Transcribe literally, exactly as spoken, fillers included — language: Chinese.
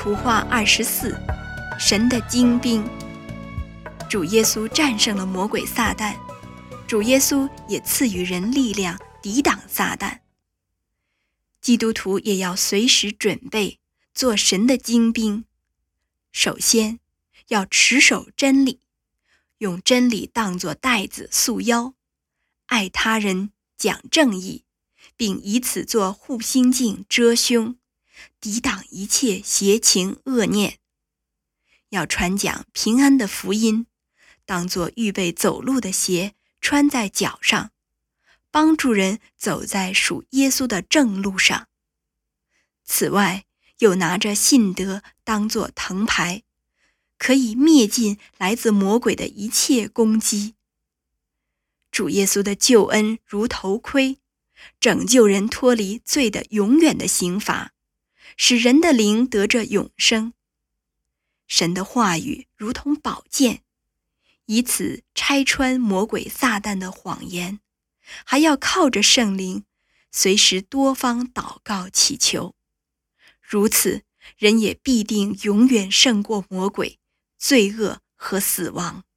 图画二十四，神的精兵。主耶稣战胜了魔鬼撒旦，主耶稣也赐予人力量抵挡撒旦。基督徒也要随时准备做神的精兵。首先要持守真理，用真理当作带子束腰，爱他人，讲正义，并以此做护心镜遮胸，抵挡一切邪情恶念。要传讲平安的福音，当作预备走路的鞋穿在脚上，帮助人走在属耶稣的正路上。此外，又拿着信德当作藤牌，可以灭尽来自魔鬼的一切攻击。主耶稣的救恩如头盔，拯救人脱离罪的永远的刑罚，使人的灵得着永生。神的话语如同宝剑，以此拆穿魔鬼撒旦的谎言，还要靠着圣灵，随时多方祷告祈求。如此，人也必定永远胜过魔鬼、罪恶和死亡。